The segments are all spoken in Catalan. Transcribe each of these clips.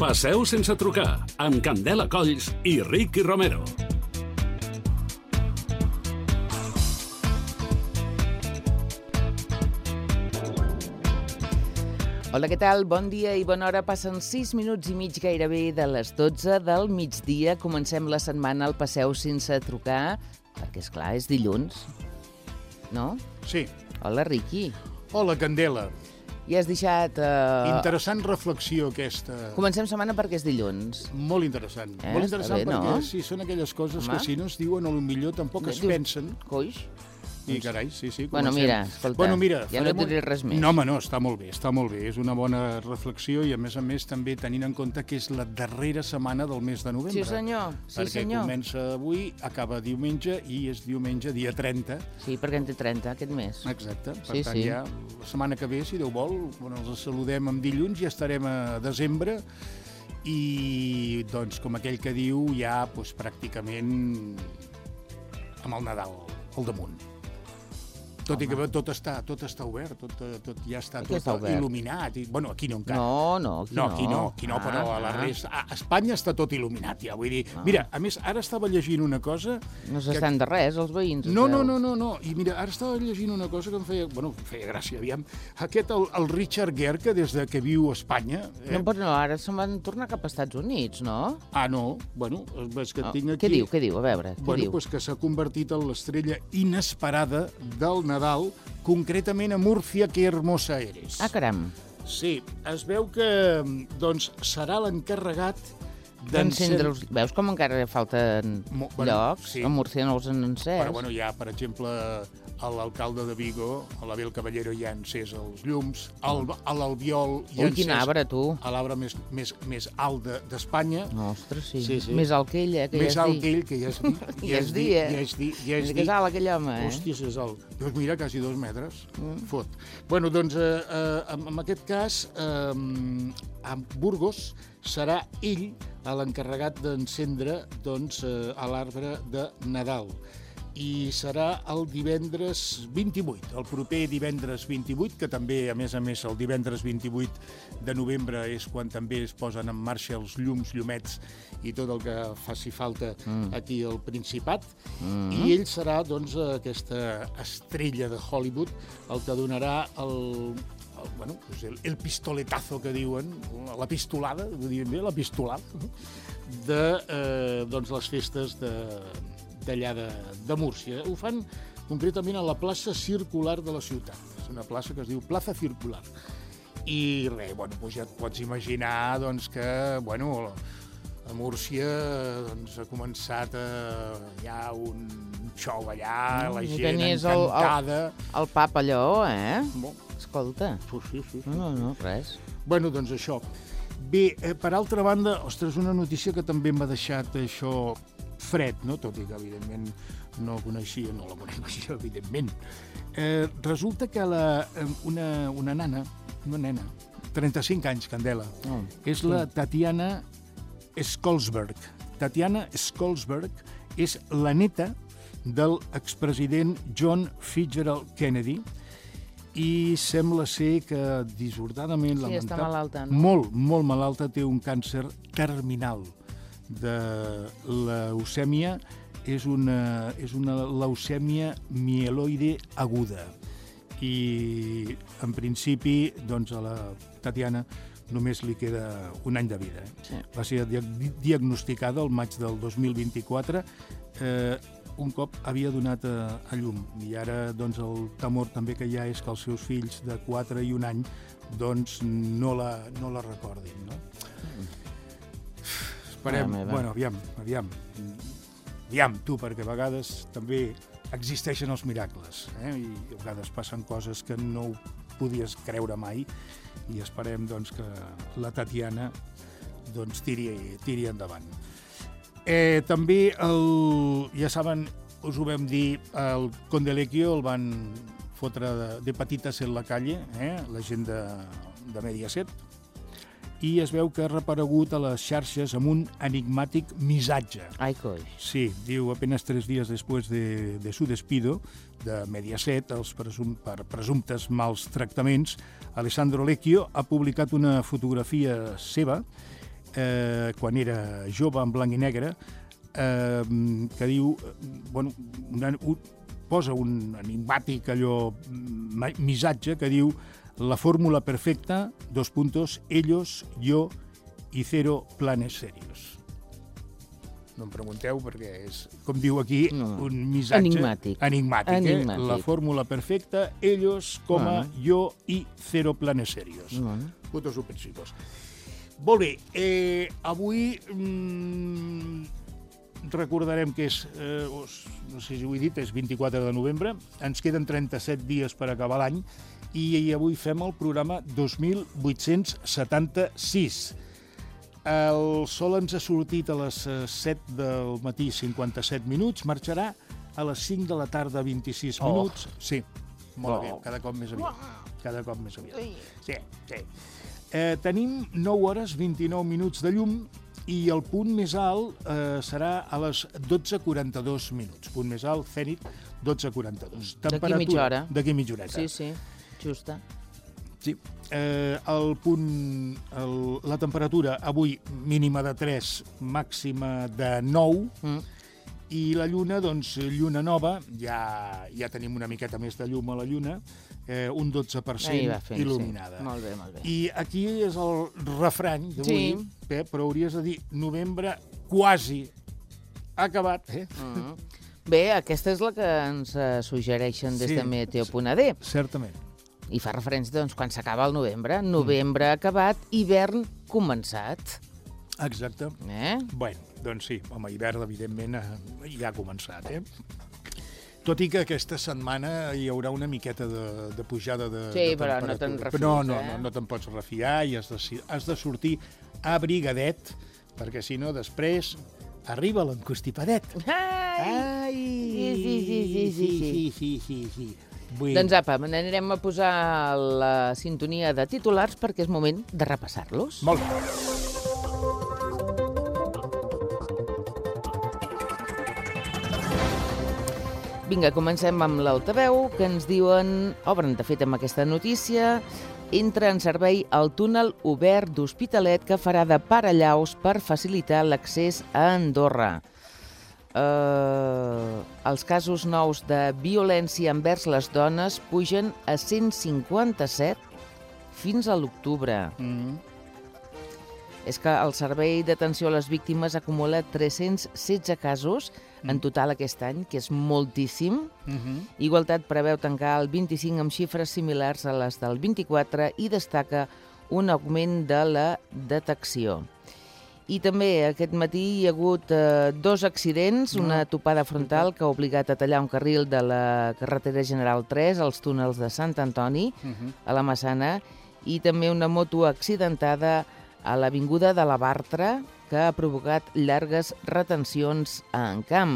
Passeu sense trucar, amb Candela Colls i Ricky Romero. Hola, què tal? Bon dia i bona hora. Passen 6 minuts i mig gairebé de les 12 del migdia. Comencem la setmana al Passeu sense trucar, perquè, esclar, és dilluns, no? Sí. Hola, Ricky. Hola, Candela. Ja has deixat... Interessant reflexió, aquesta. Comencem setmana perquè és dilluns. Molt interessant. Molt interessant bé, perquè, no? sí, són aquelles coses Home. que si no es diuen, potser tampoc es pensen. Coix? I, carai, sí, Bueno, comencem. mira, escolta, Bueno, mira, ja no et diré res més. No, home, no, està molt bé. És una bona reflexió i, a més, també tenint en compte que és la darrera setmana del mes de novembre. Sí, senyor. Sí, perquè senyor. comença avui, acaba diumenge i és diumenge, dia 30. Sí, perquè en té 30 aquest mes. Exacte. Per Sí, tant, sí. ja la setmana que ve, si Déu vol, quan els saludem amb dilluns, ja estarem a desembre i, doncs, com aquell que diu, ja pràcticament amb el Nadal al damunt. Tot i que tot està obert, tot ja està Aquí està obert. il·luminat. Bueno, aquí no encara. No, Aquí no, però a la resta... A Espanya està tot il·luminat, ja, vull dir... Mira, a més, ara estava llegint una cosa... No s'estan de res, els veïns. No. I mira, ara estava llegint una cosa que em feia gràcia, aviam. Aquest, el Richard Gere, que des que viu a Espanya... No, però no, ara se'n van tornar cap a Estats Units, no? Ah, no? Bueno, és que tinc aquí... Què diu? A veure, què diu? Doncs que s'ha convertit en l'estrella inesperada del Nadal, concretament a Múrcia, que hermosa eres. Ah, caram. Sí, es veu que doncs, serà l'encarregat d'encendre... Veus com encara falten llocs? sí. A Múrcia no els han encès. Però, ja, per exemple, l'alcalde de Vigo, a l'Abel Caballero, ja ha encès els llums, a l'Albiol ja ha Ui, quin encès arbre, tu. a l'arbre més alt d'Espanya. Ostres, sí. Sí. Més alt que ell, que Més ja alt que ell, que ja és dir. Ja és dir, Ja és que és alt aquell home, Hòstia, és alt. Doncs mira, quasi 2 metres. Fot. Bueno, doncs, en aquest cas, a Burgos serà ell l'encarregat d'encendre a l'arbre de Nadal. I serà el divendres 28, el proper divendres 28, que també, a més, el divendres 28 de novembre és quan també es posen en marxa els llumets i tot el que faci falta aquí al Principat. I ell serà, doncs, aquesta estrella de Hollywood, el que donarà el pistoletazo que diuen, la pistolada, ho diem bé, la pistolada, de les festes d'allà de Múrcia. Ho fan concretament a la plaça circular de la ciutat. És una plaça que es diu Plaza Circular. I res, ja et pots imaginar que, a Múrcia ha començat ja un xou allà, la gent encantada. El pap allò, Bon. Escolta. Sí. No, res. Doncs això. Bé, per altra banda, ostres, una notícia que també m'ha deixat això fred, no? Tot i que, evidentment, no la coneixia, evidentment. Resulta que una nena, 35 anys, Candela, és la Tatiana Skolsberg. Tatiana Skolsberg és la neta de l'expresident John Fitzgerald Kennedy i sembla ser que dissortadament, Sí, està malalta, no? molt malalta, té un càncer terminal de leucèmia. És una leucèmia mieloide aguda. I, en principi, a la Tatiana només li queda un any de vida. Sí. Va ser diagnosticada el maig del 2024, un cop havia donat a llum. I ara el temor també que hi ha és que els seus fills de 4 i 1 any no la recordin. No? Esperem, aviam, tu, perquè a vegades també existeixen els miracles, i a vegades passen coses que no ho podies creure mai, i esperem que la Tatiana tiri endavant. També, ja saben, us ho vam dir, el Conde Lecchio el van fotre de patitas en la calle, la gent de Mediaset, i es veu que ha reaparegut a les xarxes amb un enigmàtic missatge. Ai, coi. Sí, diu, apenas 3 días después de su despido de Mediaset, per presumptes mals tractaments, Alessandro Lecchio ha publicat una fotografia seva quan era jove, en blanc i negre, que diu, posa un enigmàtic missatge que diu la fórmula perfecta, ellos, yo y 0 planes serios. No em pregunteu perquè és, com diu aquí, un missatge enigmàtic. La fórmula perfecta, ellos, yo y 0 planes serios. Puntos suspensivos. Molt bé, avui recordarem que és, no sé si ho he dit, és 24 de novembre, ens queden 37 dies per acabar l'any i avui fem el programa 2876. El sol ens ha sortit a les 7 del matí 57 minuts, marxarà a les 5 de la tarda 26 minuts. Sí, molt aviat, cada cop més aviat. Sí. Tenim 9 hores 29 minuts de llum i el punt més alt serà a les 12:42 minuts. Punt més alt, Zenit, 12:42. D'aquí mitja hora. D'aquí mitja horeta. Sí, justa. Sí. La temperatura avui mínima de 3, màxima de 9, i la lluna, doncs, lluna nova, ja tenim una miqueta més de llum a la lluna, un 12% il·luminada. Sí. Molt bé. I aquí és el refrany d'avui, Pep, però hauries de dir novembre quasi acabat. Bé, aquesta és la que ens suggereixen des de Meteo.d. Certament. I fa referència, doncs, quan s'acaba el novembre. Novembre acabat, hivern començat. Exacte. Bueno, doncs sí, hivern, evidentment, ja ha començat, Tot i que aquesta setmana hi haurà una miqueta de pujada de temperatura. Sí, però no te'n refies, no te'n pots refiar i has de sortir abrigadet, perquè si no, després arriba l'encostipadet. Ai! Sí. Doncs apa, anirem a posar la sintonia de titulars perquè és moment de repassar-los. Molt bé. Vinga, comencem amb l'altaveu, que ens diuen, obren de fet amb aquesta notícia, entra en servei el túnel obert d'Hospitalet que farà de parallaus per facilitar l'accés a Andorra. Els casos nous de violència envers les dones pugen a 157 fins a l'octubre. És que el Servei d'Atenció a les Víctimes acumula 316 casos en total aquest any, que és moltíssim. Igualtat preveu tancar el 25 amb xifres similars a les del 24 i destaca un augment de la detecció. I també aquest matí hi ha hagut 2 accidents, una topada frontal que ha obligat a tallar un carril de la carretera General 3 als túnels de Sant Antoni, a la Massana, i també una moto accidentada a l'avinguda de la Bartra, que ha provocat llargues retencions en camp.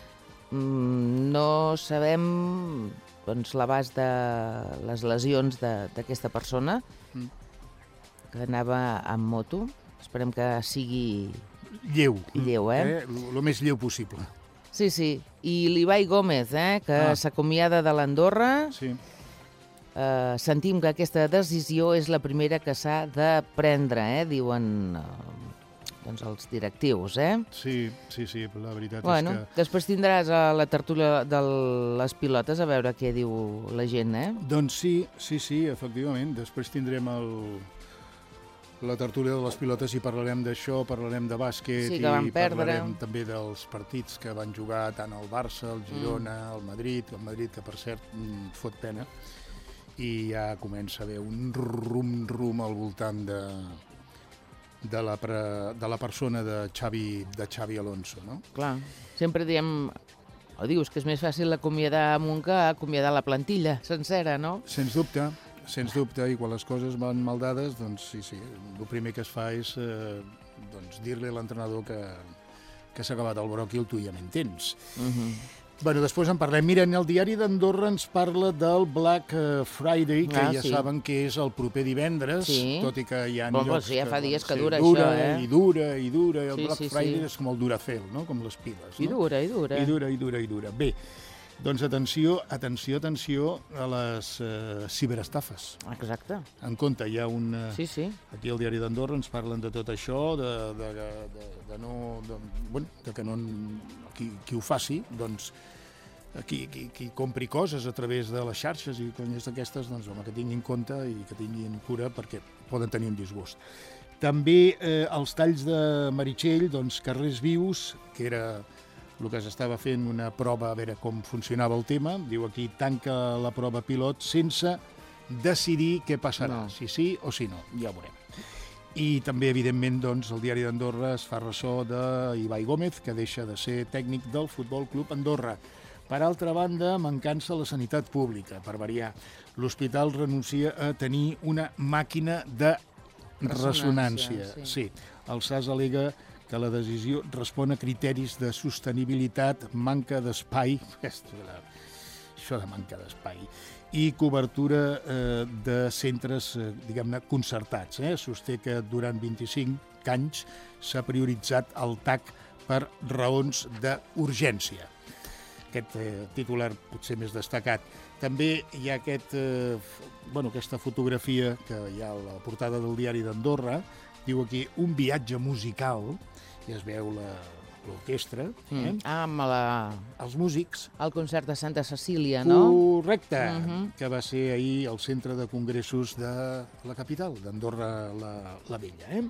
No sabem l'abast de les lesions d'aquesta persona, que anava amb moto. Esperem que sigui lleu, el més lleu possible. Sí. I l'Ibai Gómez, que s'acomiada de l'Andorra. Sí. Sentim que aquesta decisió és la primera que s'ha de prendre, diuen els directius. Sí, la veritat és que... Després tindràs la tertúlia de les pilotes a veure què diu la gent, Doncs sí, efectivament. Després tindrem la tertúlia de les pilotes i parlarem d'això, parlarem de bàsquet i parlarem també dels partits que van jugar tant el Barça, el Girona, el Madrid, que per cert fot pena, i ja comença a haver un rum al voltant de la persona de Xavi Alonso, no? Clar, sempre diem, o dius que és més fàcil acomiadar amb un que acomiadar la plantilla sencera, no? Sens dubte, i quan les coses van mal dades, doncs sí, el primer que es fa és dir-li a l'entrenador que s'ha acabat el bròquil, tu ja m'entens. Bueno, després en parlem. Mira, el diari d'Andorra ens parla del Black Friday, que ja saben que és el proper divendres, tot i que hi ha llocs ja fa dies que dura això, I dura, i el Black Friday és com el Duracell, no? Com les piles, no? I dura. Bé, Doncs atenció a les ciberestafes. Exacte. En compte, hi ha un... Sí. Aquí al Diari d'Andorra ens parlen de tot això, que no, qui ho faci, doncs, qui compri coses a través de les xarxes i conyes d'aquestes, doncs, home, que tinguin compte i que tinguin cura perquè poden tenir un disgust. També els talls de Meritxell, doncs, carrers vius, que era el que s'estava fent una prova a veure com funcionava el tema. Diu aquí, tanca la prova pilot sense decidir què passarà, si sí o si no, ja ho veurem. I també, evidentment, doncs, el Diari d'Andorra es fa ressò d'Ibai Gómez, que deixa de ser tècnic del Futbol Club Andorra. Per altra banda, mancança a la sanitat pública, per variar. L'hospital renuncia a tenir una màquina de ressonància. Sí. El SAS al·lega que la decisió respon a criteris de sostenibilitat, manca d'espai, això de manca d'espai, i cobertura de centres, diguem-ne, concertats. Sosté que durant 25 anys s'ha prioritzat el TAC per raons d'urgència. Aquest titular potser més destacat. També hi ha aquesta fotografia que hi ha a la portada del Diari d'Andorra, diu aquí un viatge musical, i es veu l'orquestra, amb els músics. el concert de Santa Cecília, no? Correcte, que va ser ahir al centre de congressos de la capital, d'Andorra la Vella.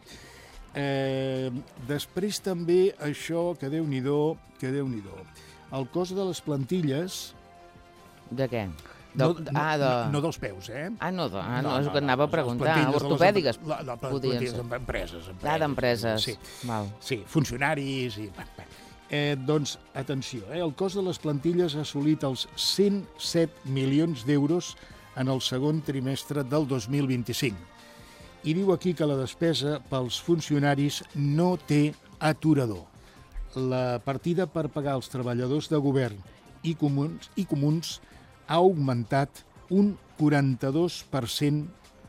Després també això, que Déu-n'hi-do, el cost de les plantilles... De què? No dels peus, no, és que anava a preguntar. Ortopèdiques, podien ser. D'empreses. D'empreses. Sí, funcionaris i... Doncs, atenció, el cost de les plantilles ha assolit els 107 milions d'euros en el segon trimestre del 2025. I diu aquí que la despesa pels funcionaris no té aturador. La partida per pagar els treballadors de govern i comuns ha augmentat un 42%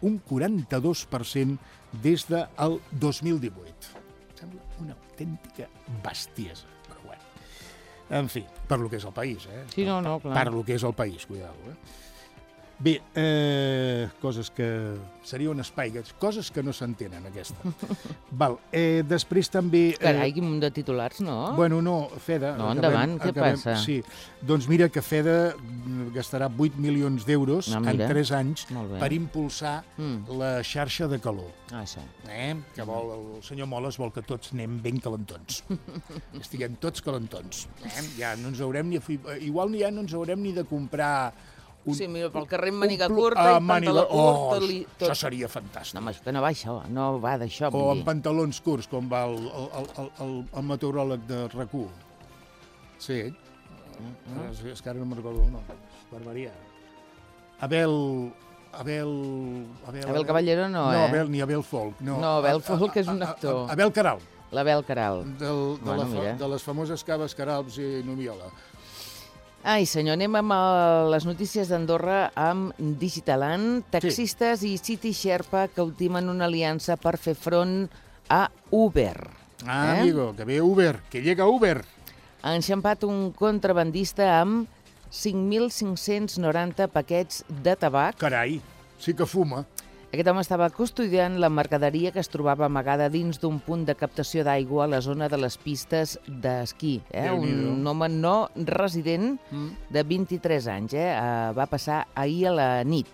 des del 2018. Sembla una autèntica bestiesa, però bueno. En fi, per lo que és el país, Sí, no, clar. Per lo que és el país, cuidado, Bé, coses que... Seria un espai, coses que no s'entenen, aquesta. Val, després també... Carai, quin munt de titulars, no? Bueno, no, FEDA... No, endavant, què passa? Sí, doncs mira que FEDA gastarà 8 milions d'euros en 3 anys per impulsar la xarxa de calor. Això. Que vol, el senyor Moles vol que tots anem ben calentons. Estiguem tots calentons. Ja no ens haurem ni... Igual ja no ens haurem ni de comprar... Sí, mira, pel carrer amb màniga curta i pantaló curt... Això seria fantàstic. No, home, que no va això, no va d'això. O amb pantalons curts, com va el meteoròleg de RAC1. Sí. És que ara no me'n recordo el nom. Barbaria. Abel Caballero no, ni Abel Folk. No, Abel Folk és un actor. Abel Caral. L'Abel Caral. De les famoses caves Caralps i Numiola. Ai, senyor, anem amb les notícies d'Andorra amb Digitaland. Taxistes i City Sherpa que ultimen una aliança per fer front a Uber. Amigo, que ve Uber, que llega Uber. Ha enxampat un contrabandista amb 5.590 paquets de tabac. Carai, sí que fuma. Aquest home estava custodiant la mercaderia que es trobava amagada dins d'un punt de captació d'aigua a la zona de les pistes d'esquí. Un home no resident de 23 anys. Va passar ahir a la nit.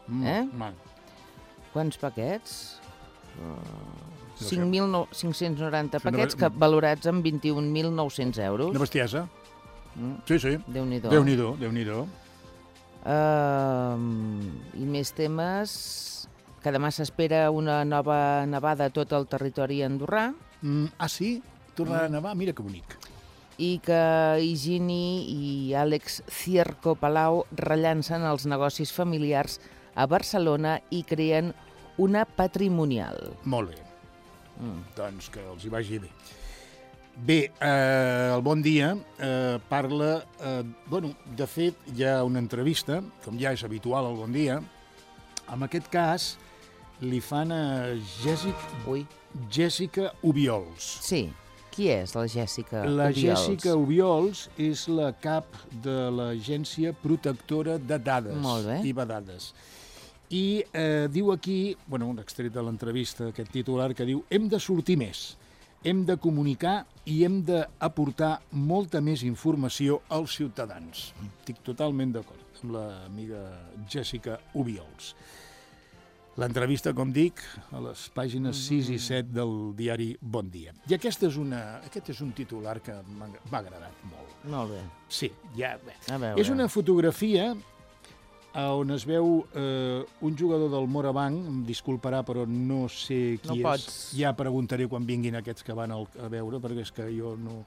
Quants paquets? 5.590 paquets valorats en 21.900 euros. Una bestiesa. Sí. Déu-n'hi-do. Déu-n'hi-do. I més temes... que demà s'espera una nova nevada a tot el territori andorrà. Sí? Tornarà a nevar? Mira que bonic. I que Higini i Àlex Cierco Palau rellancen els negocis familiars a Barcelona i creen una patrimonial. Molt bé. Doncs que els hi vagi bé. Bé, el Bon Dia parla... de fet, hi ha una entrevista, com ja és habitual al Bon Dia. En aquest cas, li fan a Jessica Ubiols. Sí. Qui és la Jèssica La Obiols? Jèssica Obiols és la cap de l'Agència Protectora de Dades Molt bé. i Dades. I diu aquí, un extret de l'entrevista, aquest titular que diu: hem de sortir més, hem de comunicar i hem d'aportar molta més informació als ciutadans. Estic totalment d'acord amb l'amiga Jèssica Obiols. L'entrevista, com dic, a les pàgines 6 i 7 del diari Bon Dia. I aquest és un titular que m'ha agradat molt. Molt bé. Sí, ja... A veure. És una fotografia on es veu un jugador del Morabanc, em disculparà, però no sé qui és. Pots. Ja preguntaré quan vinguin aquests que van a veure, perquè és que jo no...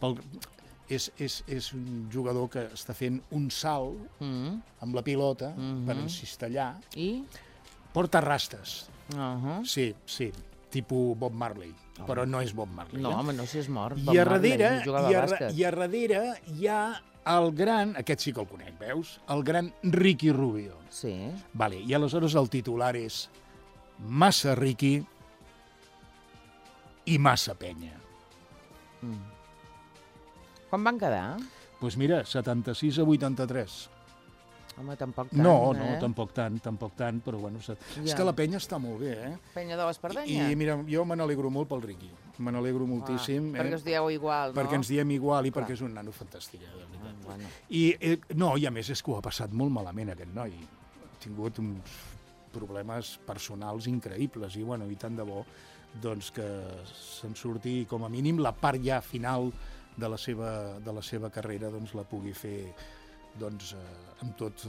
És un jugador que està fent un salt amb la pilota per encistellar. I? Porta rastes. Sí. Sí, tipus Bob Marley, però no és Bob Marley. No, home, no, si és mort. I a darrere hi ha el gran, aquest sí que el conec, veus? El gran Ricky Rubio. Sí. Vale, i aleshores el titular és massa Ricky i massa penya. Quan van quedar? Doncs mira, 76 a 83. Home, tampoc tant, No, tampoc tant, però bueno, és que la penya està molt bé, eh? Penya de l'Espardenya? I mira, jo me n'alegro molt pel Ricky, me n'alegro moltíssim. Perquè us dieu igual, no? Perquè ens diem igual i perquè és un nano fantàstic, de veritat. I a més és que ho ha passat molt malament aquest noi. Ha tingut uns problemes personals increïbles i tant de bo doncs, que se'n surti com a mínim la part ja final de la seva carrera doncs, la pugui fer amb tots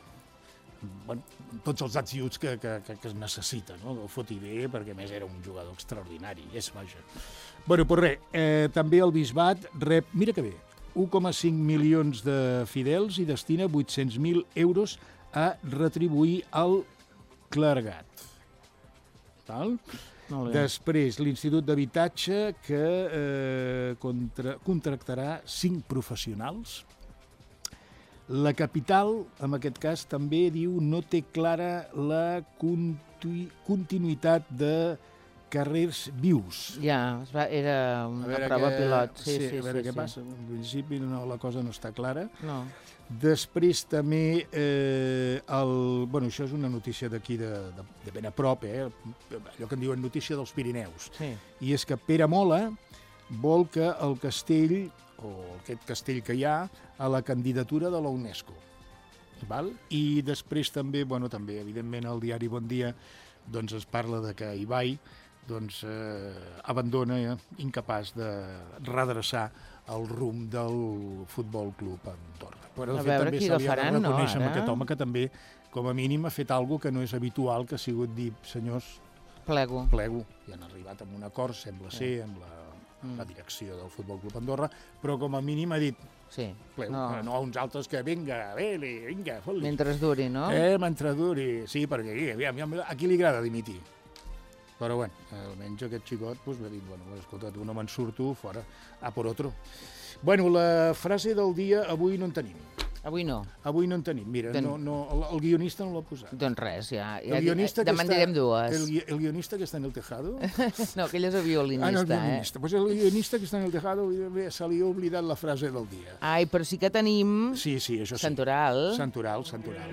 els ats que es necessita, no? El foti bé, perquè a més era un jugador extraordinari, vaja. Doncs res, també el Bisbat rep, mira que bé, 1,5 milions de fidels i destina 800.000 euros a retribuir el clergat. Val? Després, l'Institut d'Habitatge que contractarà 5 professionals. La capital, en aquest cas, també diu no té clara la continuïtat de carrers vius. Ja, era una prova pilot. Sí, a veure què passa. En principi la cosa no està clara. No. Després també, això és una notícia d'aquí de ben a prop, allò que en diuen notícia dels Pirineus. I és que Pere Mola vol que el castell, o aquest castell que hi ha, a la candidatura de la UNESCO. I després també, evidentment, al diari Bon Dia es parla de que Ibai abandona, incapaç de redreçar el rumb del Futbol Club Andorra. Però de fet també se li ha de reconèixer amb aquest home que també, com a mínim, ha fet alguna que no és habitual, que ha sigut dir, senyors, plego. I han arribat a un acord, sembla ser, amb la direcció del Futbol Club Andorra, però com a mínim ha dit plego, no a uns altres que vinga, fot-li. Mentre es duri, no? Mentre duri, sí, perquè aquí li agrada dimitir. Però almenys aquest xicot va dir, escolta, tu no me'n surto, fora, a por otro. La frase del dia avui no en tenim. Avui no? Avui no en tenim, mira, el guionista no l'ha posat. Doncs res, ja demandarem dues. El guionista que està en el tejado? No, aquell és el violinista. No, el violinista. Pues el guionista que està en el tejado se li ha oblidat la frase del dia. Ai, però sí que tenim... Sí, això sí. Santoral. Santoral.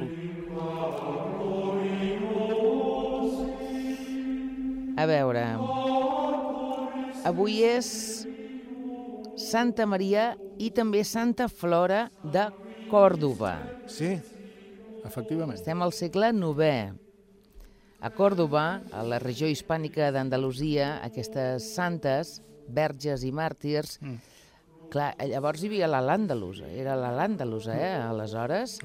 A veure, avui és Santa Maria i també Santa Flora de Còrdova. Sí, efectivament. Estem al segle IX. A Còrdova, a la regió hispànica d'Andalusia, aquestes santes, verges i màrtirs, clar, llavors hi havia l'Al-Àndalus, era l'Al-Àndalus, aleshores.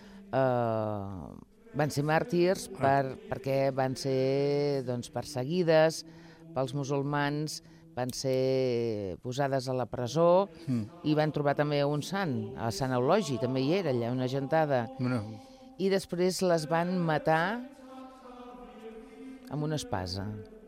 Van ser màrtirs perquè van ser perseguides pels musulmans, van ser posades a la presó i van trobar també un sant, a Sant Eulogi, també hi era allà, una gentada. I després les van matar amb una espasa.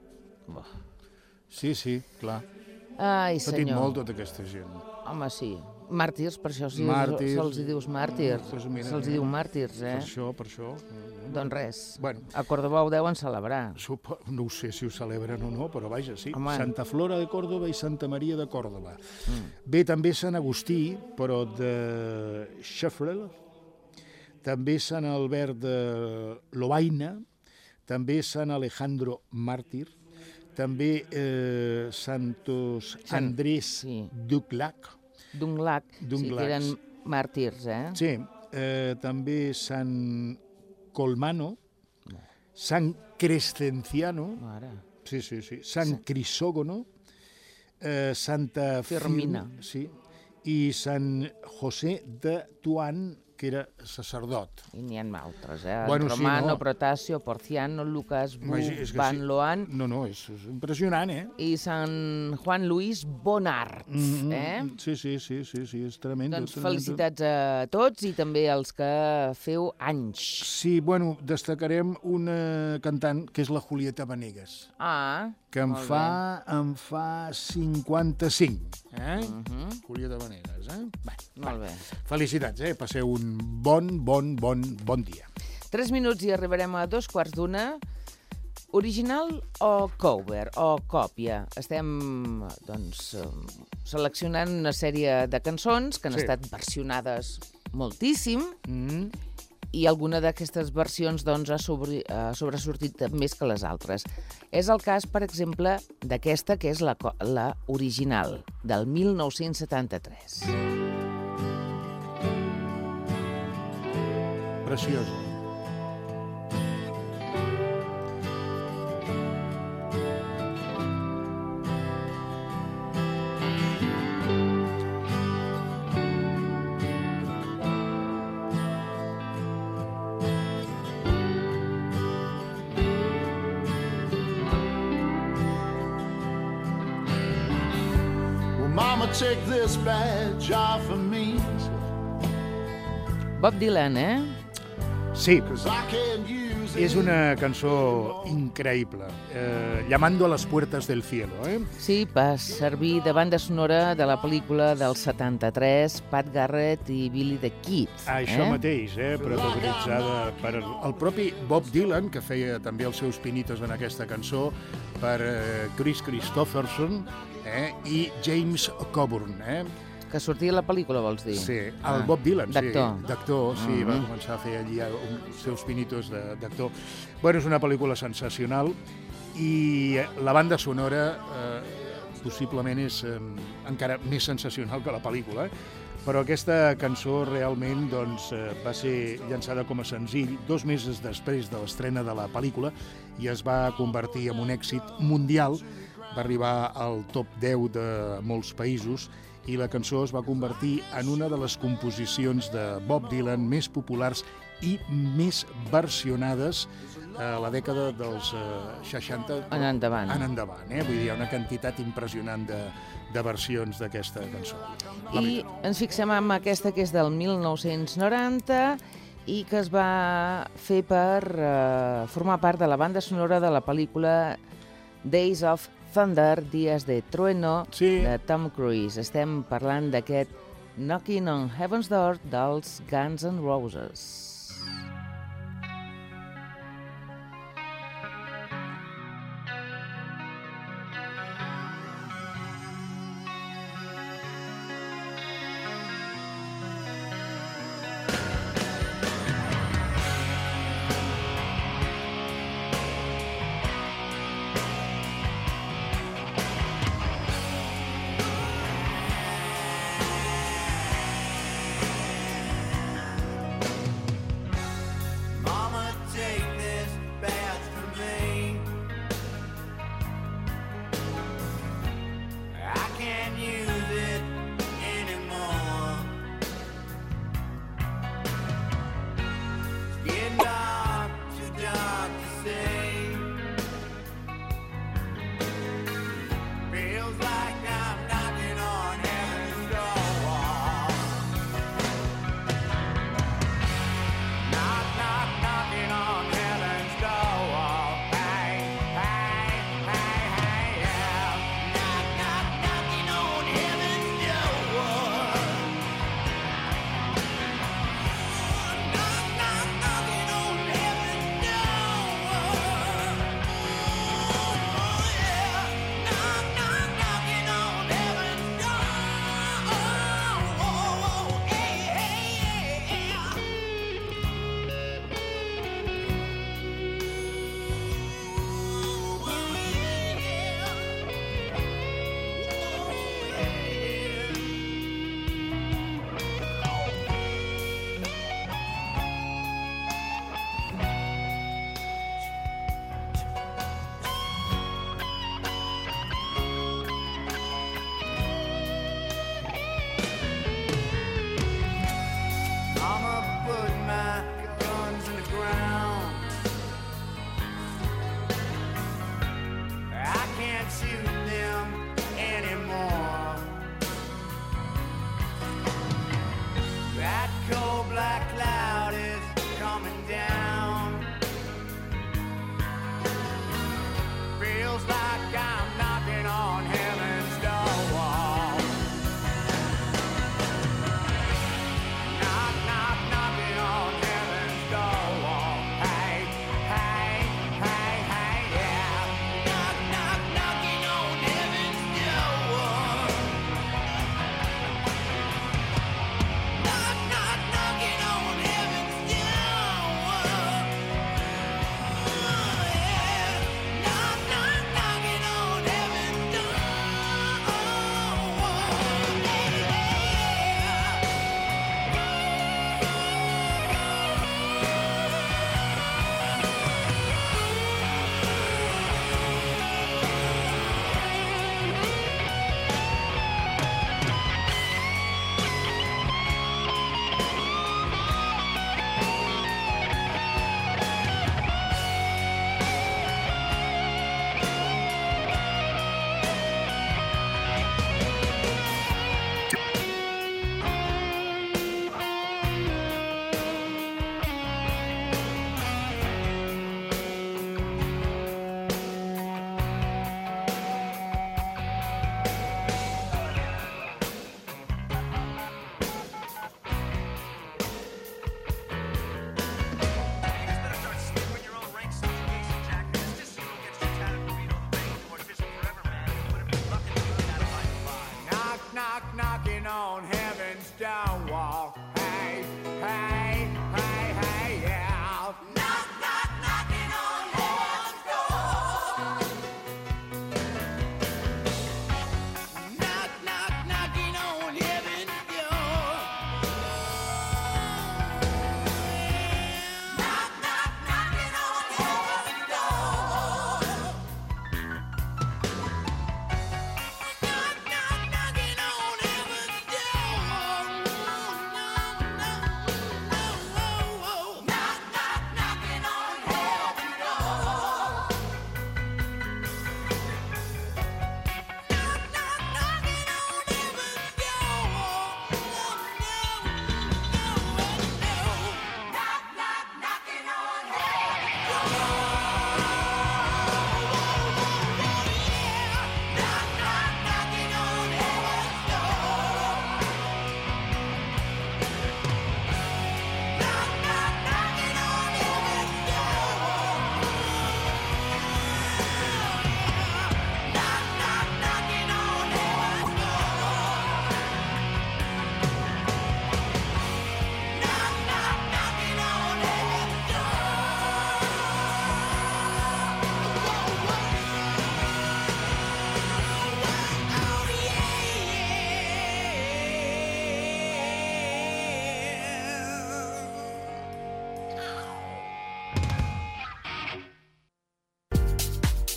Sí, clar. Ai, senyor. Ha patit molt tota aquesta gent. Home, sí. Màrtirs, per això se'ls dius màrtirs. Se'ls diu màrtirs, Per això. Doncs res, Bueno, a Córdoba ho deuen celebrar. no ho sé si ho celebren o no, però vaja, sí. Home. Santa Flora de Córdoba i Santa Maria de Córdoba. Bé, també Sant Agustí, però de Scheffrel, també Sant Albert de Lovaina, també Sant Alejandro Màrtir, també Santos Andrés Duglac. Dunglac, sí, que eren màrtirs, eh? Sí, també Sant Colmano, Sant Crescenciano, sí, Sant Crisògono, Santa Firmina. Sí, i Sant José de Tuan, que era sacerdot. I n'hi ha altres, eh? Bueno, Romano, sí, no? Protasio, Porciano, Lucas, És que Van sí. Loan No, és impressionant, eh? i Sant Juan Luis Bonart, eh? Sí, és tremendo. Doncs felicitats a tots i també als que feu anys. Sí, bueno, destacarem una cantant, que és la Julieta Venegas, Ah, que em molt fa 55, eh? Julieta Venegas, eh? Bé, molt bé. felicitats, eh? Passeu un bon dia. 3 minuts i arribarem a 2:15. Original o cover o còpia? Estem, doncs, seleccionant una sèrie de cançons que han estat versionades moltíssim i alguna d'aquestes versions doncs, ha sobresortit més que les altres. És el cas, per exemple, d'aquesta, que és la original, del 1973. Preciosa. Mama, take this badge off of me, Bob Dylan, eh? Sí, 'cause I can't use it. és una cançó increïble. Llamando a las puertas del cielo, eh? Sí, va servir de banda sonora de la pel·lícula del 73, Pat Garrett i Billy the Kid. Això mateix, protagonitzada per el propi Bob Dylan, que feia també els seus pinitos en aquesta cançó, per Chris Christopherson i James Coburn. Que sortia a la pel·lícula, vols dir? Sí, el Bob Dylan, d'actor. sí. D'actor, sí, va començar a fer allí els seus pinitos d'actor. Bueno, és una pel·lícula sensacional i la banda sonora possiblement és encara més sensacional que la pel·lícula, però aquesta cançó realment doncs, va ser llançada com a senzill 2 mesos després de l'estrena de la pel·lícula i es va convertir en un èxit mundial, va arribar al top 10 de molts països i la cançó es va convertir en una de les composicions de Bob Dylan més populars i més versionades a la dècada dels 60 En endavant. Vull dir, hi ha una quantitat impressionant de versions d'aquesta cançó. I ens fixem en aquesta, que és del 1990 i que es va fer per formar part de la banda sonora de la pel·lícula Days of Thunder, Dies de Trueno, de Tom Cruise. Estem parlant d'aquest Knocking on Heaven's Door dels Guns N' Roses.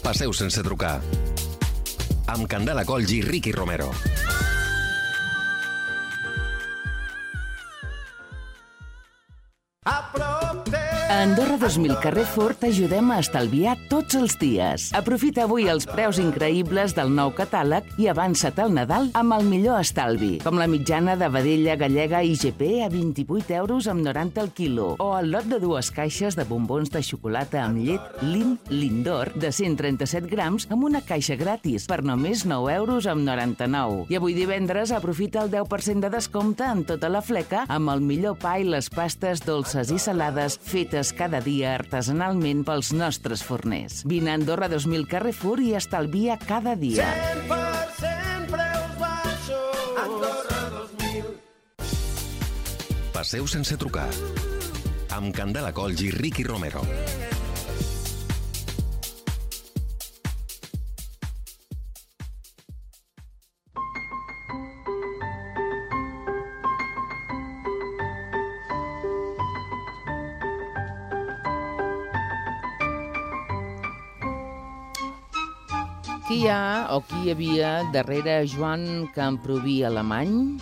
Passeu sense trucar. Amb Candela Colls i Ricky Romero. A Andorra 2000 carrer Fort t'ajudem a estalviar tots els dies. Aprofita avui els preus increïbles del nou catàleg i avança't al Nadal amb el millor estalvi, com la mitjana de vedella gallega IGP a 28 euros amb 90 el quilo, o el lot de 2 caixes de bombons de xocolata amb llet Lindor de 137 grams amb una caixa gratis per només 9 euros amb 99. I avui divendres aprofita el 10% de descompte en tota la fleca amb el millor pa i les pastes dolces i salades fetes cada dia artesanalment pels nostres forners. Vine a Andorra 2000 carrer Fort i estalvia cada dia. 100% preus baixos. Andorra 2000. Passeu sense trucar. Amb Candela Colls i Ricky Romero. Qui hi ha o qui hi havia darrere Joan Camprubí alemany?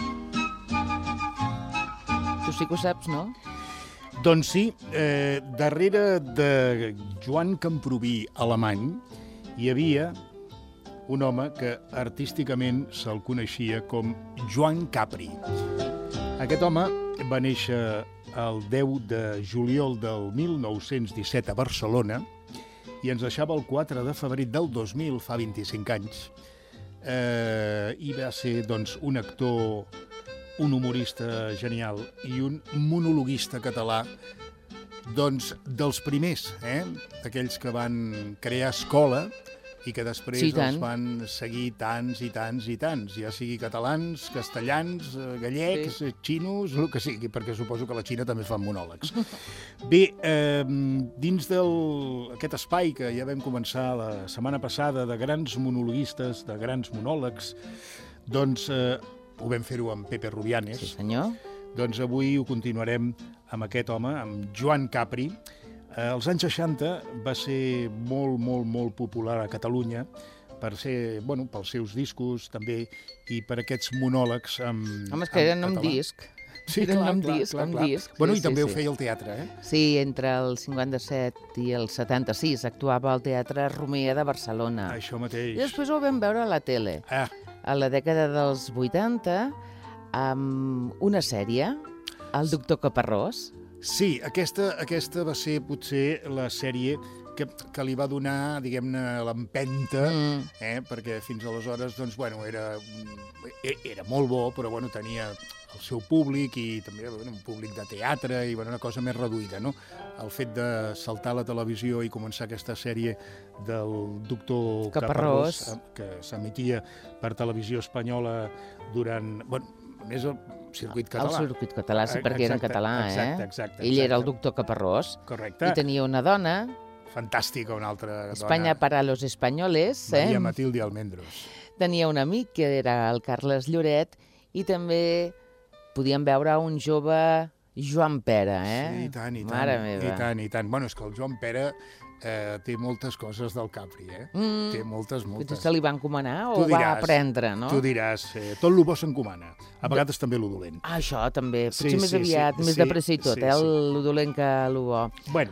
Tu sí que ho saps, no? Doncs sí, darrere de Joan Camprubí alemany hi havia un home que artísticament se'l coneixia com Joan Capri. Aquest home va néixer el 10 de juliol del 1917 a Barcelona i ens deixava el 4 de febrer del 2000, fa 25 anys. I va ser doncs, un actor, un humorista genial i un monologuista català doncs, dels primers, d'aquells que van crear escola i que després els van seguir tants i tants i tants, ja sigui catalans, castellans, gallecs, xinos, el que sigui, perquè suposo que a la Xina també fan monòlegs. Bé, dins d'aquest espai que ja vam començar la setmana passada de grans monologuistes, de grans monòlegs, doncs ho vam fer-ho amb Pepe Rubianes. Sí, senyor. Doncs avui ho continuarem amb aquest home, amb Joan Capri. Als anys 60 va ser molt, molt, molt popular a Catalunya per ser, bueno, pels seus discos també i per aquests monòlegs amb Home, és que eren amb disc. Sí, clar. Bueno, i també ho feia al teatre, Sí, entre el 57 i el 76 actuava al Teatre Romea de Barcelona. Això mateix. I després ho vam veure a la tele. A la dècada dels 80, amb una sèrie, El doctor Caparrós. Sí, aquesta va ser potser la sèrie que li va donar, diguem-ne, l'empenta, perquè fins aleshores, doncs, bueno, era molt bo, però, bueno, tenia el seu públic i també un públic de teatre i una cosa més reduïda, no? El fet de saltar a la televisió i començar aquesta sèrie del doctor Caparrós, que s'emetia per televisió espanyola durant, bueno, més el circuit català. El circuit català, sí, perquè era en català, Exacte. Ell era el doctor Caparrós. Correcte. I tenia una dona. Fantàstica, una altra dona. España para los españoles. Maria Matilde Almendros. Tenia un amic que era el Carles Lloret i també podíem veure un jove Joan Pera, Sí, i tant, i tant. Mare meva. I tant. Bueno, és que el Joan Pera té moltes coses del Capri, Té moltes. Potser se li va encomanar o va aprendre, no? Tu diràs, tot el bo s'encomana. A vegades també el dolent. Això també, potser més aviat, més de pressa i tot, el dolent que el bo. Bueno.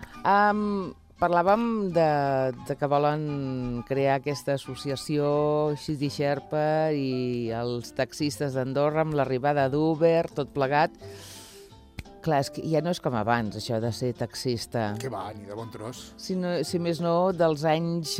Parlàvem de que volen crear aquesta associació Xidi Xerpa i els taxistes d'Andorra amb l'arribada d'Uber, tot plegat. Clar, és que ja no és com abans, això de ser taxista. Que va, ni de bon tros. Si més no, dels anys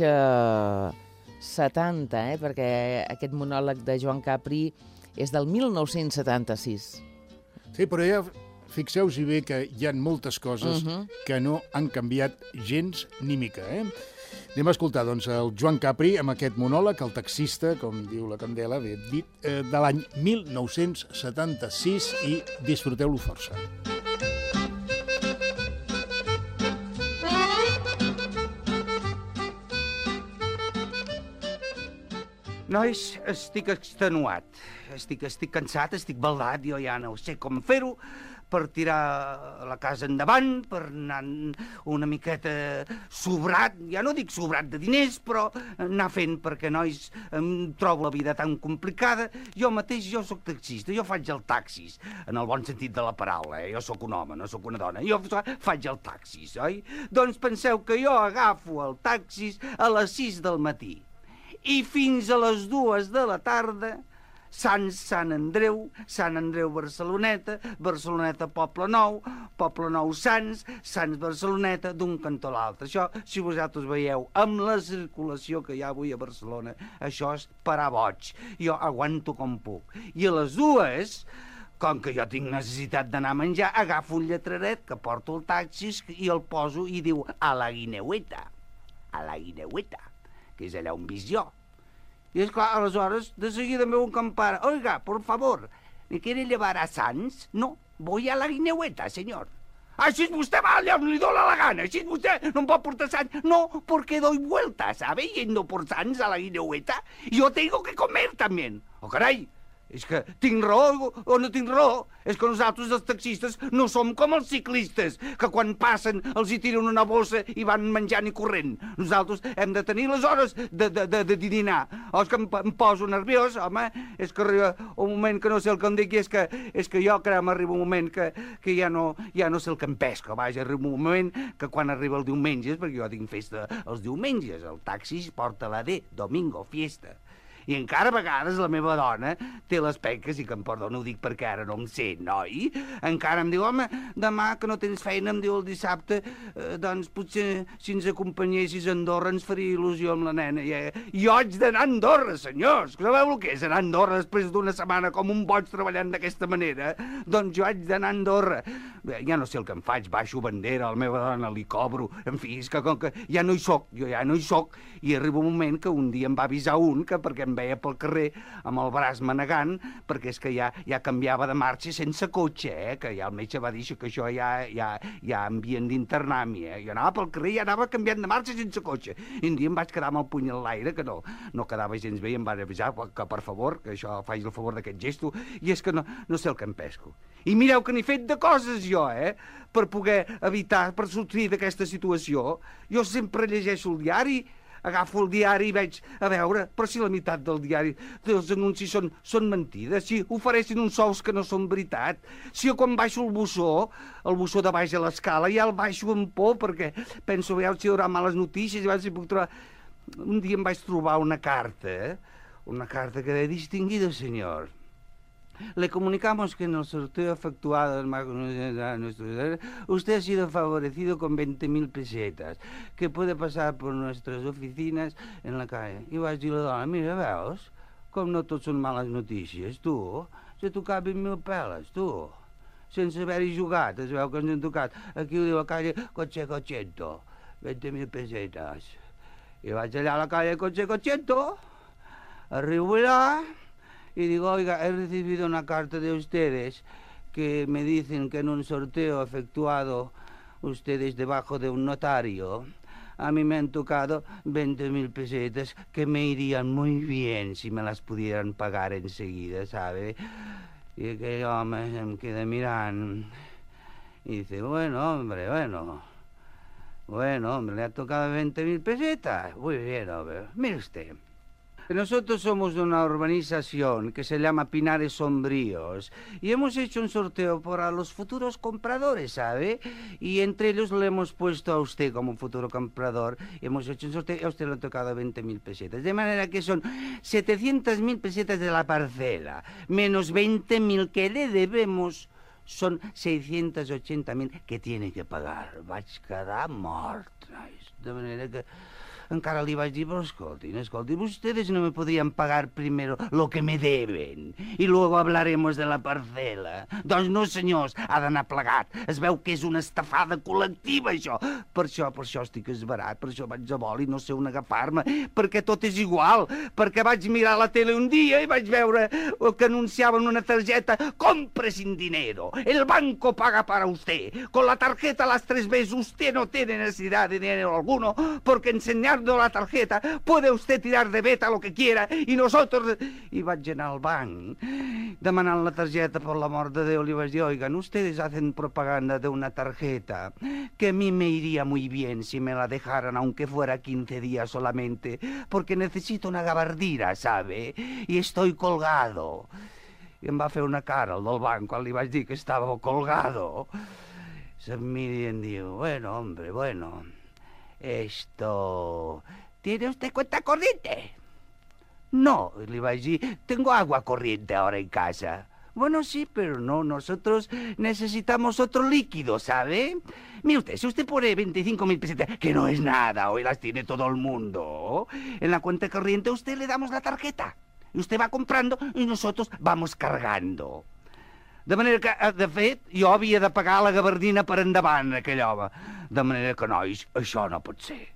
70, perquè aquest monòleg de Joan Capri és del 1976. Sí, però ja fixeu-vos bé que hi ha moltes coses que no han canviat gens ni mica, Anem a escoltar, doncs, el Joan Capri amb aquest monòleg, el taxista, com diu la Candela, bé dit, de l'any 1976 i disfruteu-lo força. Nois, estic extenuat. Estic cansat, estic baldat, jo ja no sé com fer-ho, per tirar la casa endavant, per anar una miqueta sobrat, ja no dic sobrat de diners, però anar fent, perquè, nois, em trobo la vida tan complicada. Jo mateix, jo sóc taxista, jo faig el taxis, en el bon sentit de la paraula, Jo sóc un home, no sóc una dona. Jo faig el taxis, oi? Doncs penseu que jo agafo el taxis a les 6 del matí i fins a les 2 de la tarda Sants, Sant Andreu, Barceloneta, Barceloneta, Poble Nou, Sants, Barceloneta, d'un cantó a l'altre. Això, si vosaltres veieu, amb la circulació que hi ha avui a Barcelona, això és parar boig. Jo aguanto com puc. I a les 2, com que jo tinc necessitat d'anar a menjar, agafo un lletraret que porto el taxi i el poso i diu a la guineueta, que és allà on visc jo. I és clar, aleshores, de seguida em veu un campara. Oiga, por favor, ¿me quiere llevar a Sants? No, voy a la guineueta, señor. Així vostè va allà on li dóna la gana, així vostè no em pot portar Sants. No, porque doy vueltas, ¿sabe? Yendo por Sants a la guineueta. Yo tengo que comer también. Oh, carai, és que tinc raó o no tinc raó? És que nosaltres, els taxistes, no som com els ciclistes, que quan passen els hi tiren una bossa i van menjant i corrent. Nosaltres hem de tenir les hores de dinar. O és que em poso nerviós, home, és que arriba un moment que no sé el que em dic, és que jo, crec, arriba un moment que ja no sé el que em pesca. Vaja, arriba un moment que quan arriba el diumenge, perquè jo tinc festa els diumenges, el taxi porta la D, domingo, fiesta. I encara a vegades la meva dona té les peques, i que em perdona, ho dic perquè ara no em sé, noi? Encara em diu, home, demà que no tens feina, em diu el dissabte, doncs potser si ens acompanyessis a Andorra ens faria il·lusió amb la nena. Jo haig d'anar a Andorra, senyors. Sabeu el que és anar a Andorra després d'una setmana com un boig treballant d'aquesta manera? Doncs jo haig d'anar a Andorra. Ja no sé el que em faig, baixo bandera, la meva dona li cobro, en fi, és que com que ja no hi soc, jo ja no hi soc, i arriba un moment que un dia em va avisar un que perquè em veia pel carrer amb el braç manegant, perquè és que ja canviava de marxa sense cotxe, que ja el metge va dir que això ja havien d'internar-m'hi, Jo anava pel carrer i ja anava canviant de marxa sense cotxe. I un dia em vaig quedar amb el puny en l'aire, que no quedava gens bé, i em van avisar que per favor, que això faig el favor d'aquest gesto, i és que no sé el que em pesco. I mireu que n'he fet de coses jo, per poder evitar, per sortir d'aquesta situació. Jo sempre llegeixo el diari, agafo el diari i veig a veure, però si la meitat del diari dels anuncis són mentides, si ofereixen uns sous que no són veritat, si jo quan baixo el bussó de baix a l'escala, ja el baixo amb por, perquè penso, a veure si hi haurà males notícies, i a veure si puc trobar... Un dia em vaig trobar una carta que deia, distinguido señor, le comunicamos que en el sorteo efectuado usted ha sido favorecido con 20.000 pesetas, que puede pasar por nuestras oficinas en la calle. I vaig dir a la dona, mira, veus, com no tot són males notícies, tu, se tocava 20.000 peles, tu, sense haver-hi jugat, es veu que ens han tocat. Aquí ho diu a la calle Cochecocento, 20.000 pesetas. I vaig allà a la calle Cochecocento, arribo allà, y digo, oiga, he recibido una carta de ustedes que me dicen que en un sorteo efectuado ustedes debajo de un notario, a mí me han tocado 20.000 pesetas que me irían muy bien si me las pudieran pagar enseguida, ¿sabe? Y aquell home em queda mirant y dice, bueno, hombre, le ha tocado 20.000 pesetas. Muy bien, hombre, mire usted. Nosotros somos de una urbanización que se llama Pinares Sombríos y hemos hecho un sorteo para los futuros compradores, ¿sabe? Y entre ellos le hemos puesto a usted como futuro comprador. Hemos hecho un sorteo y a usted le han tocado 20.000 pesetas. De manera que son 700.000 pesetas de la parcela, menos 20.000 que le debemos. Son 680.000 que tiene que pagar. Vaig quedar mort. De manera que... Encara li vaig dir, però escolti, ustedes no me podrían pagar primero lo que me deben y luego hablaremos de la parcela. Doncs no, senyors, ha d'anar plegat. Es veu que és una estafada col·lectiva, això. Per això estic esbarat, per això vaig a vol i no sé on agafar-me, perquè tot és igual, perquè vaig mirar la tele un dia i vaig veure que anunciaven una targeta «Compre sin dinero, el banco paga para usted, con la tarjeta las 3 veces usted no tiene necesidad de dinero alguno, porque enseñar darnos la tarjeta, puede usted tirar de beta lo que quiera y nosotros... I vaig anar al banc demanant la targeta, por la mort de Déu, li vaig dir, oigan, ustedes hacen propaganda de una tarjeta que a mí me iría muy bien si me la dejaran, aunque fuera 15 días solamente, porque necesito una gabardina, ¿sabe? Y estoy colgado. I em va fer una cara, el del banc, quan li vaig dir que estava colgado. Se'm mira i em diu, bueno, hombre, bueno, esto... ¿Tiene usted cuenta corriente? No, le iba a decir, tengo agua corriente ahora en casa. Bueno, sí, pero no, nosotros necesitamos otro líquido, ¿sabe? Mire usted, si usted pone 25.000 pesetas, que no es nada, hoy las tiene todo el mundo, en la cuenta corriente usted le damos la tarjeta. Y usted va comprando y nosotros vamos cargando. De manera que, de fet, jo havia de pagar la gabardina per endavant, aquell home. De manera que, nois, això no pot ser.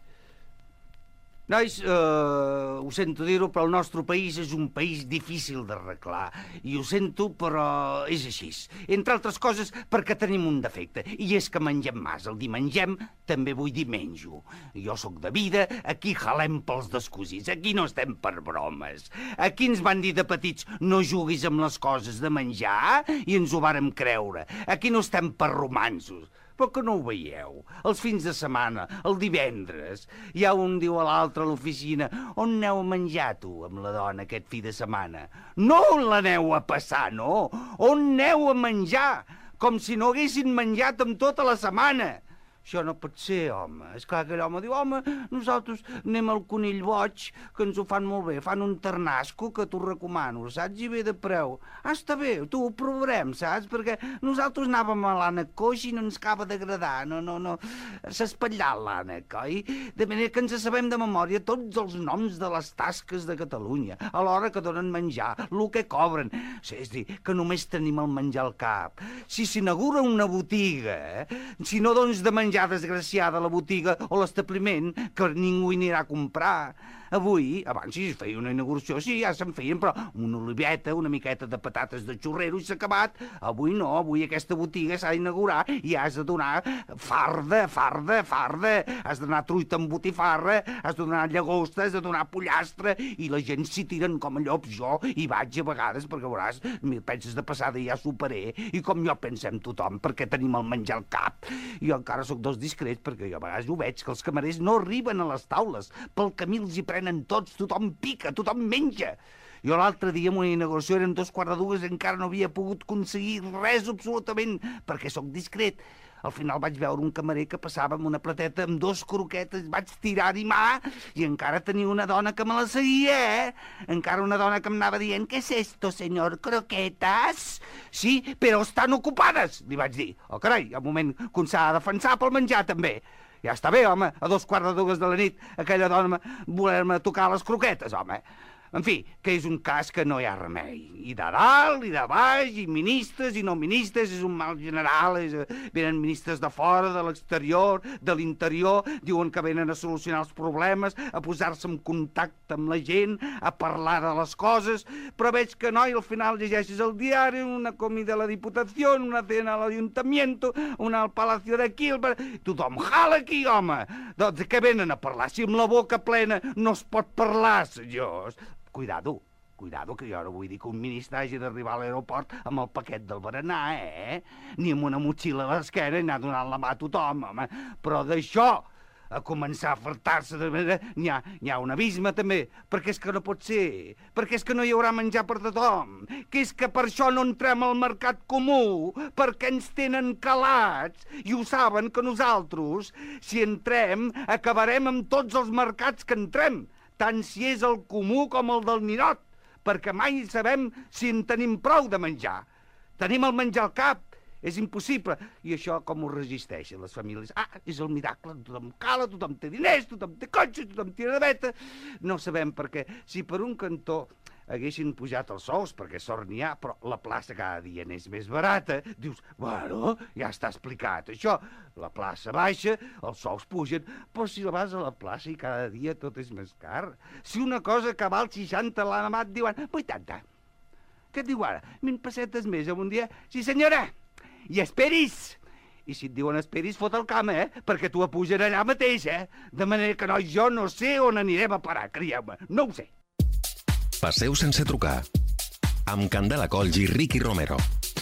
Nois, ho sento dir-ho, però el nostre país és un país difícil d'arreglar. I ho sento, però és així. Entre altres coses, perquè tenim un defecte. I és que mengem massa. El dir mengem, també vull dir menjo. Jo sóc de vida, aquí jalem pels descosits. Aquí no estem per bromes. Aquí ens van dir de petits, no juguis amb les coses de menjar, i ens ho vàrem creure. Aquí no estem per romanços. Però que no ho veieu? Els fins de setmana, el divendres, ja un diu a l'altre a l'oficina, on aneu a menjar, tu, amb la dona, aquest fi de setmana? No on l'aneu a passar, no! On aneu a menjar? Com si no haguessin menjat amb tota la setmana. Això no pot ser, home. És clar que aquell home diu, home, nosaltres anem al Conill Boig, que ens ho fan molt bé, fan un ternasco que t'ho recomano, saps? I ve de preu. Ah, està bé, tu ho provarem, saps? Perquè nosaltres anàvem a l'ànec coix i no ens acaba d'agradar, no, s'ha espatllat l'ànec, oi? De manera que ens sabem de memòria tots els noms de les tasques de Catalunya, a l'hora que donen menjar, el que cobren. És dir, que només tenim el menjar al cap. Si s'inaugura una botiga, si no dones de menjar desgraciada la botiga o l'establiment, que ningú hi anirà a comprar. Avui, abans si es feia una inauguració, sí, ja se'n feien, però una oliveta, una miqueta de patates de xurrero i s'ha acabat. Avui no, avui aquesta botiga s'ha d'inaugurar i has de donar farda. Has de donar truita amb botifarra, has de donar llagosta, has de donar pollastre, i la gent s'hi tiren com a llops. Jo hi vaig a vegades, perquè veuràs, penses de passada ja superé, i com jo pensem tothom, perquè tenim el menjar al cap. Jo encara sóc dels discrets, perquè jo a vegades ho veig, que els camarers no arriben a les taules, pel camí els hi prenen tots, tothom pica, tothom menja. Jo l'altre dia, en una inauguració, eren 2:45, encara no havia pogut aconseguir res absolutament, perquè sóc discret. Al final vaig veure un camarer que passava amb una plateta amb 2 croquetes, vaig tirar-hi mà, i encara tenia una dona que me la seguia, Encara una dona que em anava dient, ¿qué es esto, señor? ¿Croquetas? Sí, però estan ocupades, li vaig dir. Oh, carai, un moment que s'ha de defensar pel menjar, també. Ja està bé, home, a 2:45 de la nit, aquella dona voler-me tocar les croquetes, home. En fi, que és un cas que no hi ha remei. I de dalt, i de baix, i ministres, i no ministres, és un mal general. Venen ministres de fora, de l'exterior, de l'interior, diuen que venen a solucionar els problemes, a posar-se en contacte amb la gent, a parlar de les coses, però veig que no, i al final llegeixes el diari, una comida a la Diputació, una cena a l'Ayuntamiento, una al Palacio d'aquí, tothom jala aquí, home. De què venen a parlar? Si amb la boca plena no es pot parlar, senyors. Cuidado, que jo no vull dir que un ministre hagi d'arribar a l'aeroport amb el paquet del berenar, Ni amb una motxilla a l'esquena i anar donant la mà a tothom, home. Però d'això, a començar a fartar-se de manera... N'hi ha un abisme, també, perquè és que no pot ser, perquè és que no hi haurà menjar per tothom, que és que per això no entrem al mercat comú, perquè ens tenen calats, i ho saben que nosaltres, si entrem, acabarem amb tots els mercats que entrem, tant si és el comú com el del ninot, perquè mai sabem si en tenim prou de menjar. Tenim el menjar al cap, és impossible. I això com ho resisteixen les famílies? Ah, és el miracle, tothom cala, tothom té diners, tothom té cotxe, tothom tira de veta. No sabem per què. Si per un cantó haguessin pujat els sous, perquè sort n'hi ha, però la plaça cada dia n'és més barata, dius, bueno, ja està explicat això, la plaça baixa, els sous pugen, però si vas a la plaça i cada dia tot és més car. Si una cosa que val 60 l'han amat, diuen 80. Què et diu ara? 20 pessetes més en un dia? Sí, senyora, i esperis, I si et diuen esperis, fot el camp, perquè t'ho apugen allà mateix, De manera que, noi, jo no sé on anirem a parar, crieu-me. No ho sé. Passeu sense trucar. Amb Candela Colls i Ricky Romero.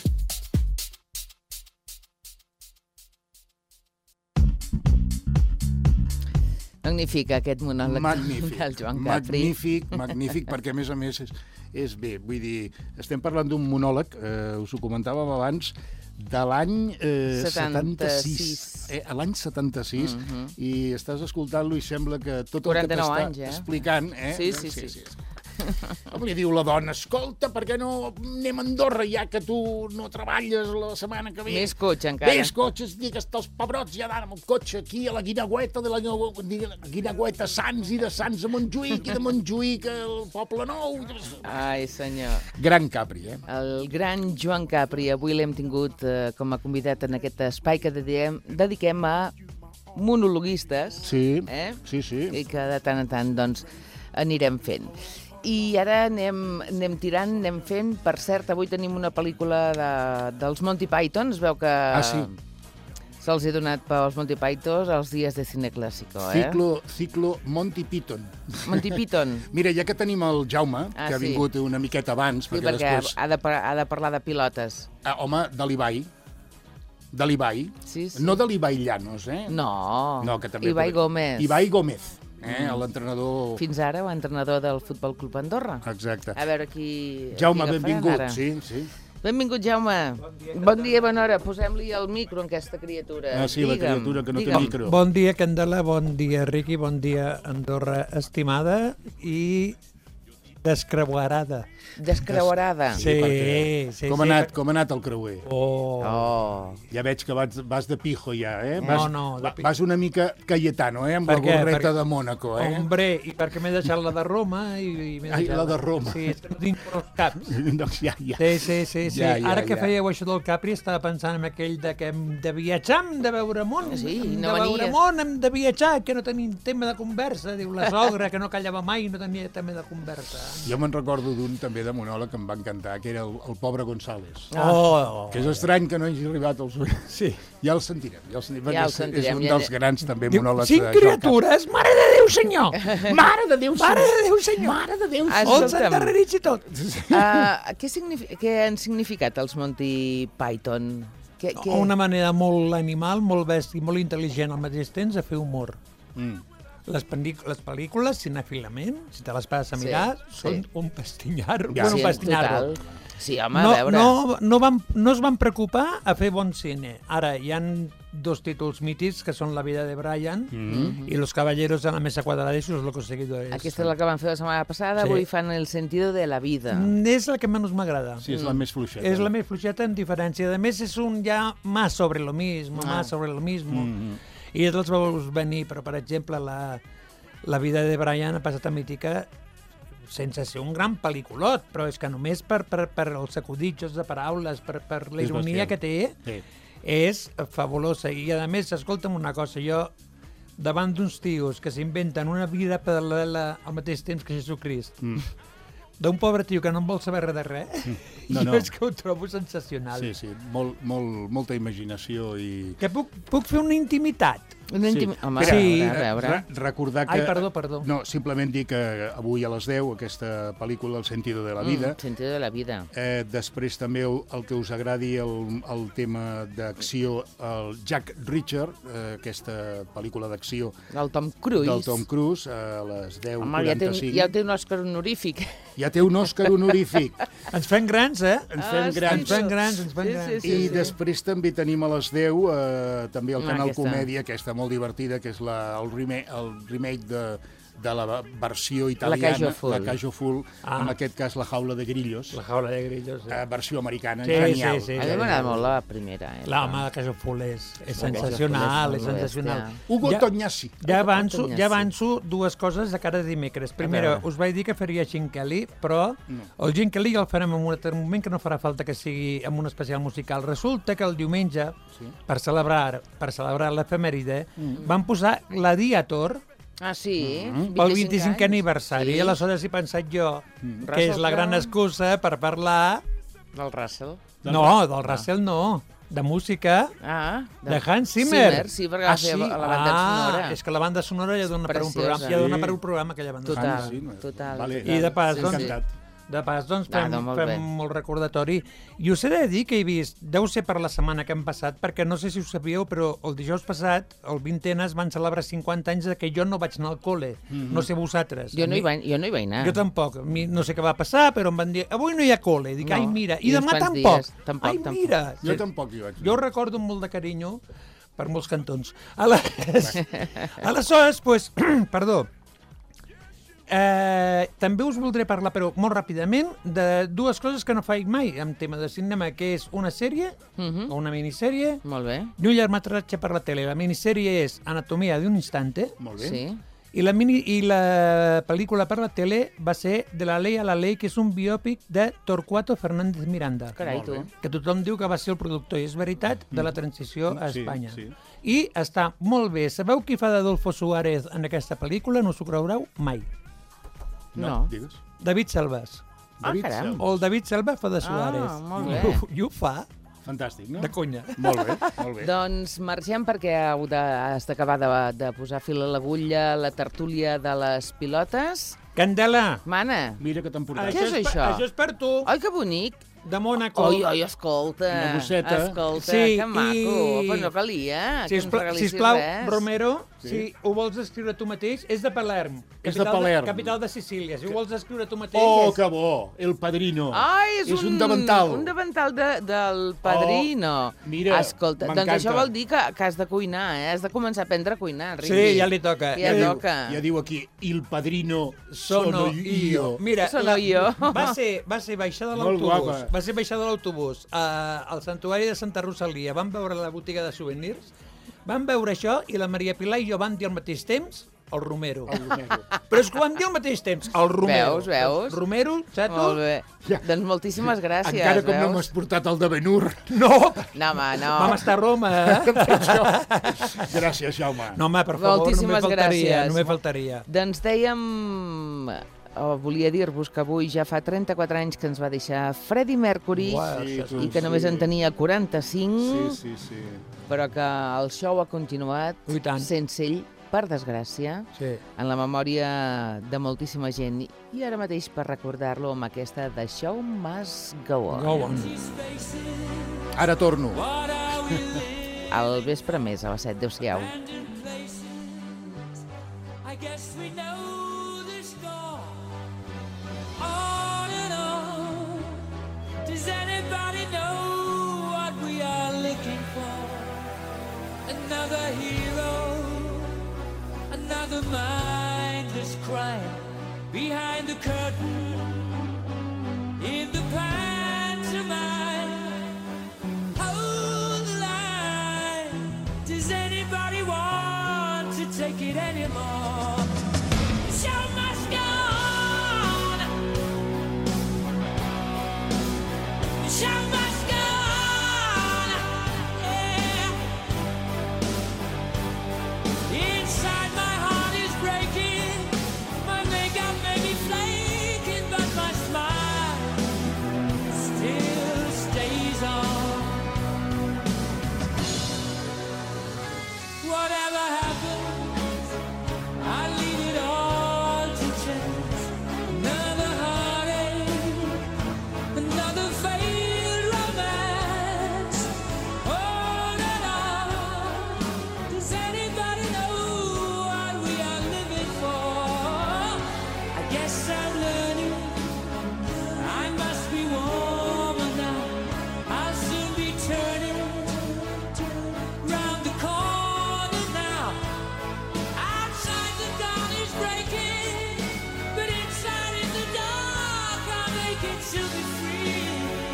Magnífic, aquest monòleg del Joan Capri. Magnífic, perquè a més és bé. Vull dir, estem parlant d'un monòleg, us ho comentàvem abans, de l'any 76. L'any 76, i estàs escoltant-lo i sembla que tot el que t'està explicant... Sí. Com li diu la dona, escolta, per què no anem a Andorra ja que tu no treballes la setmana que ve? Més cotxe, encara. Més cotxes, digues, els pebrots ja d'anar amb el cotxe aquí a la Guinagüeta, de la Guinagüeta Sants i de Sants a Montjuïc i de Montjuïc al Poble Nou. Ai, senyor. Gran Capri, El gran Joan Capri. Avui l'hem tingut com a convidat en aquest espai que dediquem a monologuistes. Sí. I que de tant en tant, doncs, anirem fent. I ara anem tirant, anem fent. Per cert, avui tenim una pel·lícula dels Monty Python. Es veu que se'ls ha donat pels Monty Python els dies de cine clàssico, Ciclo Monty Python. Monty Python. Mira, ja que tenim el Jaume, que ha vingut una miqueta abans... Sí, perquè després... ha de parlar de pilotes. Home, de l'Ibai. Sí. No de l'Ibai Llanos, No, que també Ibai Gómez. Ibai Gómez. L'entrenador... Fins ara, o entrenador del Futbol Club Andorra. Exacte. A veure qui... Jaume, benvingut. Sí. Benvingut, Jaume. Bon dia, bona hora. Posem-li el micro a aquesta criatura. Sí, la criatura que no té micro. Bon dia, Candela, bon dia, Riqui, bon dia, Andorra estimada i descreuarada. Descreuarada. Sí. Com ha anat el creuer? Ja veig que vas de pijo ja, Vas una mica Cayetano, amb la gorreta de Mònaco, Hombre, i perquè m'he deixat la de Roma la de Roma. Sí, dins dels caps. Doncs ja. Sí. Ara que fèieu això del Capri, estava pensant en aquell que hem de viatjar, hem de veure món. Sí, hem de viatjar, que no tenim tema de conversa. Diu la sogra, que no callava mai, no tenia tema de conversa. Jo me'n recordo d'un també de monòleg que em va encantar, que era el pobre González. Que és estrany que no hagi arribat als ulls. Sí. Ja el sentirem, és un dels grans també monòlegs. 5 criatures, mare de Déu, senyor! Mare de Déu, senyor! Mare de Déu, senyor! Els enterrerits i tot! Què han significat els Monty Python? Una manera molt animal, molt bèstia, molt intel·ligent al mateix temps de fer humor. Les pel·lícules, cinefilament, si te les passes a mirar, són un pastinyaro. Un pastinyaro. Sí, home, a veure... No es van preocupar a fer bon cine. Ara, hi han 2 títols mítics, que són La vida de Brian i Los caballeros de la mesa cuadrada y sus locos seguidores. Aquesta és la que van fer la setmana passada, avui fan El sentido de la vida. És la que menys m'agrada. Sí, és la més fluixeta. És la més fluixeta, en diferència. A més, és un ja más sobre lo mismo, I els veus venir, però, per exemple, la vida de Brian ha passat a mítica sense ser un gran pel·lículot, però és que només per els acuditjos de paraules, per la ironia que té, és fabulosa. I, a més, escolta'm una cosa, jo, davant d'uns tios que s'inventen una vida paral·lela al mateix temps que Jesucrist, d'un pobre tio que no en vol saber res de res, jo és que ho trobo sensacional. Sí, molta imaginació i... Que puc fer una intimitat. Home, a veure. Recordar que... Ai, perdó. No, simplement dir que avui a les 10 aquesta pel·lícula El sentido de la vida. El sentido de la vida. Després també el que us agradi el tema d'acció, el Jack Reacher, aquesta pel·lícula d'acció del Tom Cruise, a les 10:45. Home, ja té un Òscar honorífic. Ja té un Òscar honorífic. Ens fem grans, Ens fem grans. I després també tenim a les 10 també el Canal Comèdia, aquesta molt divertida, que és el remake de la versió italiana, la Cajo Full, en aquest cas La jaula de grillos. La jaula de grillos, versió americana, genial. A mi m'agrada molt la primera. L'home de Cajo Full és sensacional, és sensacional. Hugo Tognazzi. Ja avanço 2 coses de cara a dimecres. Primera, us vaig dir que faria Gene Kelly, però el Gene Kelly el farem en un altre moment, que no farà falta que sigui en un especial musical. Resulta que el diumenge, per celebrar l'efemèride, van posar Gladiator, sí? Pel 25è aniversari. I aleshores he pensat jo que és la gran excusa per parlar... Del Russell? No, del Russell no. de música de Hans Zimmer. Sí, perquè va fer la banda sonora. És que la banda sonora ja dona per un programa. Ja dona per un programa aquella banda sonora. Total. I de pas, doncs, fem molt recordatori. I us he de dir que he vist, deu ser per la setmana que hem passat, perquè no sé si ho sabíeu, però el dijous passat, el 20 es van celebrar 50 anys que jo no vaig anar al col·le. No sé vosaltres. Jo no hi vaig anar. Jo tampoc. No sé què va passar, però em van dir, avui no hi ha col·le. Dic, ai, mira. I demà tampoc. Ai, mira. Jo tampoc hi vaig anar. Jo recordo amb molt de carinyo per molts cantons. Aleshores, doncs, perdó, també us voldré parlar, però molt ràpidament, de dues coses que no faig mai en tema de cinema, que és una sèrie, o una minissèrie, i un llargmetratge per la tele. La minissèrie és Anatomia d'un instante, i la pel·lícula per la tele va ser De la ley a la ley, que és un biòpic de Torquato Fernández Miranda, que tothom diu que va ser el productor, i és veritat, de la transició a Espanya. I està molt bé. Sabeu qui fa d'Adolfo Suárez en aquesta pel·lícula? No us ho creureu mai. No. David Selvas. Caram. O el David Selva fa de Suárez. Molt bé. I ho fa. Fantàstic, no? De conya. Molt bé. Doncs marxem perquè has d'acabar de posar fil a l'agulla la tertúlia de les pilotes. Candela! Mana! Mira que t'han portat. Què és això? Això és per tu. Ai, que bonic! De Mònaco. Oi, escolta. Una bosseta. Escolta, que maco. Però no calia que ens regalissis Sisplau, res. Romero, si ho vols escriure tu mateix, és de Palerm. És de Palerm. Capital de Sicília. Si ho vols escriure tu mateix... Oh, que bo! El Padrino. Ai, és un davantal. Un davantal del Padrino. Mira, escolta, doncs això vol dir que has de cuinar, Has de començar a aprendre a cuinar, Riqui. Sí, ja li toca. Ja toca. Ja diu aquí, el Padrino sono io. Mira, sono io. Va ser baixar de l'autobús. Va ser baixar de l'autobús al santuari de Santa Rosalia. Vam veure la botiga de souvenirs, vam veure això i la Maria Pilar i jo vam dir al mateix temps el Romero. Però és que ho vam dir al mateix temps, el Romero. Veus? Romero, saps tu? Molt bé. Doncs moltíssimes gràcies, Encara com no m'has portat el de Ben-Hur. No! No, home, no. Vam estar a Roma, Gràcies, Jaume. No, home, per favor, moltíssimes gràcies. No me faltaria. Doncs dèiem... volia dir-vos que avui ja fa 34 anys que ens va deixar Freddie Mercury i que només en tenia 45, però que el show ha continuat sense ell, per desgràcia, en la memòria de moltíssima gent. I ara mateix per recordar-lo amb aquesta The Show Must Go On. Ara torno. Al vespre més, a les 7. Adéu-siau. On and on. Does anybody know what we are looking for? Another hero, another mindless crime behind the curtain in the pantomime. Hold the line. Does anybody want to take it anymore? The show must go. The show must go on, yeah. Inside my heart is breaking, my makeup may be flaking, but my smile still stays on. Whatever happens, I leave it all to chance. Another heartache, another failed romance. On and on. Does anybody know what we are living for? I guess I'm learning I must be warmer now. I'll soon be turning round the corner now. Outside the dawn is breaking, but inside in the dark I'll make it to be free.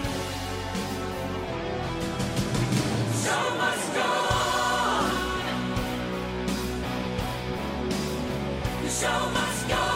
The show must go on. The show must go on.